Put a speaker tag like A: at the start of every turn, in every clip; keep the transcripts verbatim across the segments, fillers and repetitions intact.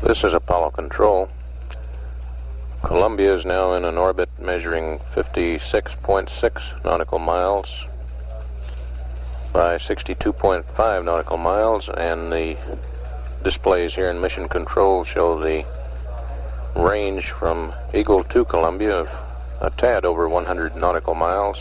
A: This is Apollo Control. Columbia is now in an orbit measuring fifty-six point six nautical miles by sixty-two point five nautical miles, and the displays here in Mission Control show the range from Eagle to Columbia of a tad over one hundred nautical miles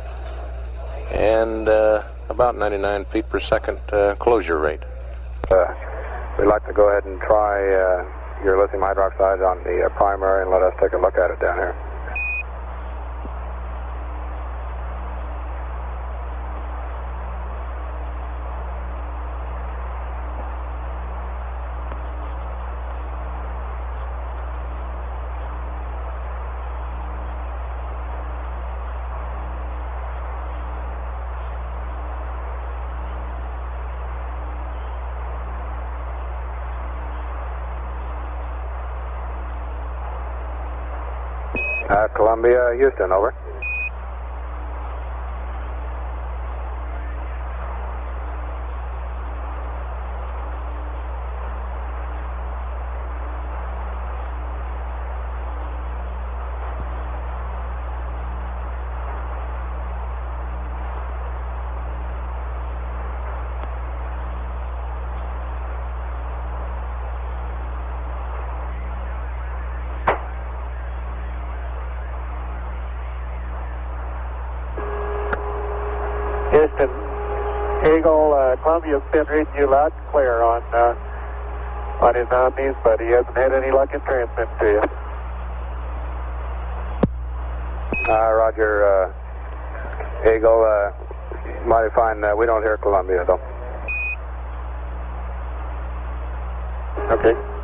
A: and uh, about ninety-nine feet per second uh, closure rate.
B: Uh, we'd like to go ahead and try uh, your lithium hydroxide on the uh, primary and let us take a look at it down here. Uh, Columbia, Houston, over.
C: Houston, Eagle, uh, Columbia's been reading you loud and clear on uh, on his omnis, but he hasn't had any luck in transmitting to you.
B: Uh, Roger, uh, Eagle, uh, mighty fine. Uh, we don't hear Columbia, though.
C: Okay.